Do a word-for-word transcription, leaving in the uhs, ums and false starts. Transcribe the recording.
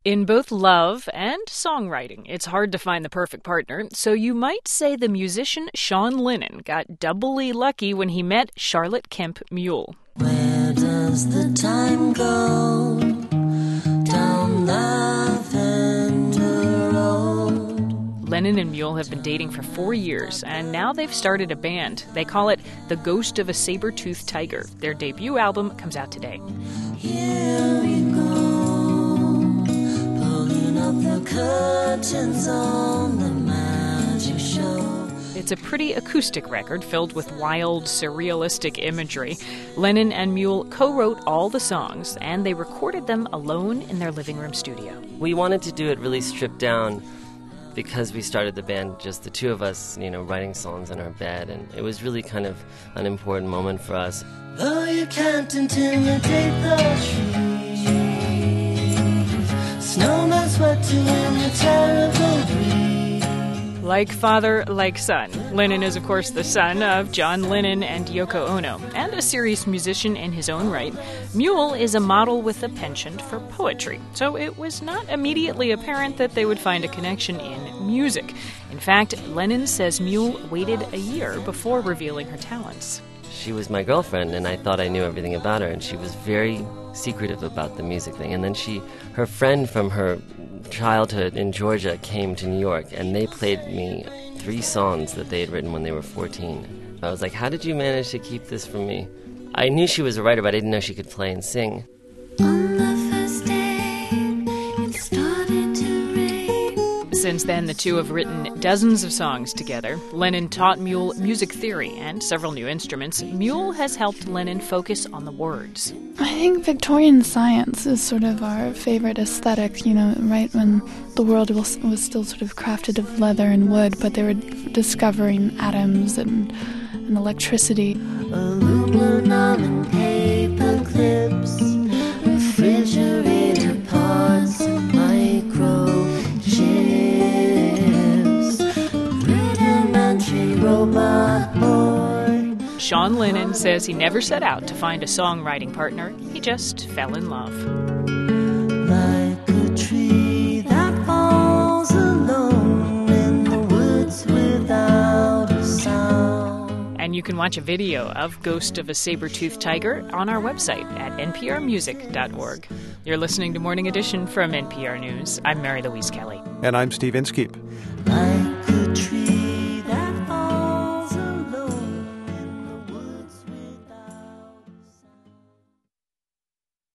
In both love and songwriting, it's hard to find the perfect partner, so you might say the musician Sean Lennon got doubly lucky when he met Charlotte Kemp Mule. Where does the time go? Down Lavender Road. Lennon and Mule have been dating for four years, and now they've started a band. They call it The Ghost of a Saber-Toothed Tiger. Their debut album comes out today. Here we go. The curtains on the magic show. It's a pretty acoustic record filled with wild, surrealistic imagery. Lennon and Mule co-wrote all the songs, and they recorded them alone in their living room studio. We wanted to do it really stripped down because we started the band, just the two of us, you know, writing songs in our bed, and it was really kind of an important moment for us. Though you can't intimidate the trees, snowmen sweat to win the terrible breeze. Like father, like son. Lennon is, of course, the son of John Lennon and Yoko Ono, and a serious musician in his own right. Mule is a model with a penchant for poetry, so it was not immediately apparent that they would find a connection in music. In fact, Lennon says Mule waited a year before revealing her talents. She was my girlfriend, and I thought I knew everything about her, and she was very secretive about the music thing. And then she, her friend from her childhood in Georgia came to New York, and they played me three songs that they had written when they were fourteen. I was like, how did you manage to keep this from me? I knew she was a writer, but I didn't know she could play and sing. On the first day, it started to rain. Since then, the two have written dozens of songs together. Lennon taught Mule music theory and several new instruments. Mule has helped Lennon focus on the words. I think Victorian science is sort of our favorite aesthetic, you know, right when the world was, was still sort of crafted of leather and wood, but they were discovering atoms and, and electricity. Aluminum and paper clips, refrigerator parts and microchips, rudimentary robot boy. Sean Lennon says he never set out to find a songwriting partner. He just fell in love. Like a tree that falls alone in the woods without a sound. And you can watch a video of Ghost of a Saber-Toothed Tiger on our website at n p r music dot org. You're listening to Morning Edition from N P R News. I'm Mary Louise Kelly. And I'm Steve Inskeep.